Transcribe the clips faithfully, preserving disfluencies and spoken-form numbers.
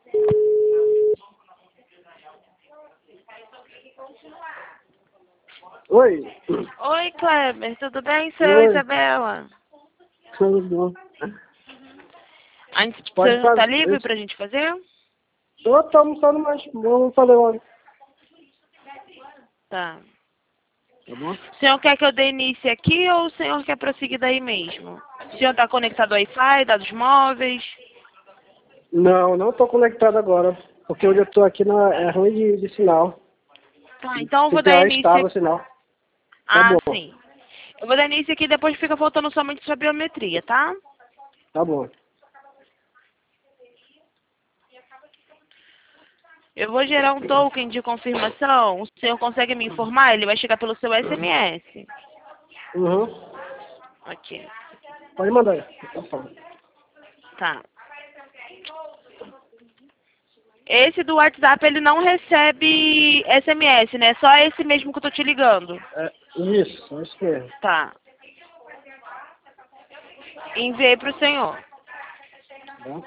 Oi. Oi, Kleber, tudo bem? Sou Oi. eu, Isabela. Tudo bom? A gente Pode você tá fazer. livre pra gente fazer? Eu tô almoçando, mas vamos fazer logo. Tá. Tá bom? O senhor quer que eu dê início aqui ou o senhor quer prosseguir daí mesmo? O senhor tá conectado ao Wi-Fi, dados móveis? Não, não tô conectado agora. Porque onde eu tô aqui na, é ruim de, de sinal. Tá, então eu Tem vou que ter dar hora início estável o aqui. sinal. Tá Ah, bom. sim. Eu vou dar início aqui e depois fica faltando somente sua biometria, tá? Tá bom. Eu vou gerar um token de confirmação. O senhor consegue me informar? Ele vai chegar pelo seu S M S. Uhum. Aqui. Pode mandar aí. Tá bom. Tá. Esse do WhatsApp, ele não recebe S M S, né? Só esse mesmo que eu tô te ligando. É, isso, é isso mesmo. Tá. Enviei pro senhor. Tá bom?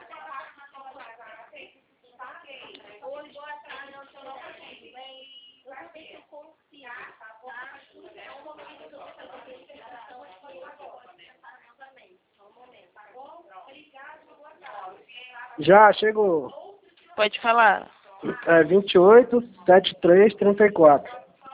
Já chegou. Pode falar. É vinte e oito, setenta e três, trinta e quatro.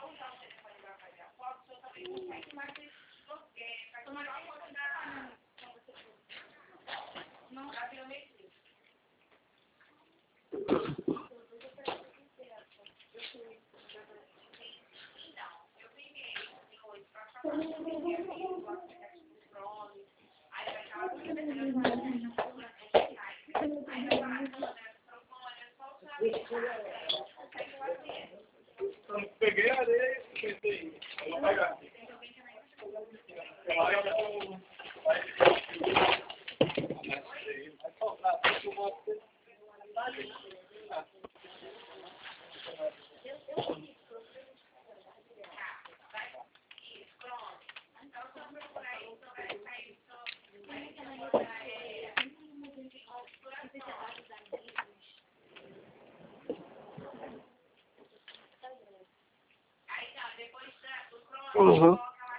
Peguei a areia e pensei, eu vou pegar. Uhum.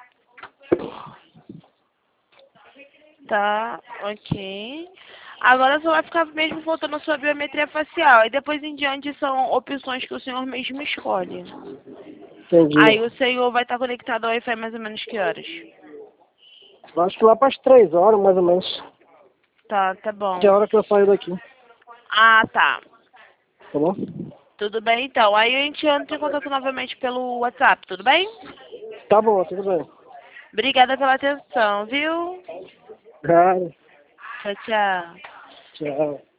Tá, ok. Agora só vai ficar mesmo faltando a sua biometria facial. E depois em diante são opções que o senhor mesmo escolhe. Entendi. Aí o senhor vai estar conectado ao Wi-Fi mais ou menos que horas? Acho que lá para as três horas, mais ou menos. Tá, tá Que é a bom. hora que eu saio daqui. Ah, tá. Tá bom? Tudo bem então. Aí a gente entra em contato novamente pelo WhatsApp, tudo bem? Tá bom, tudo bem. Obrigada pela atenção, viu? Claro. Tchau, tchau. Tchau.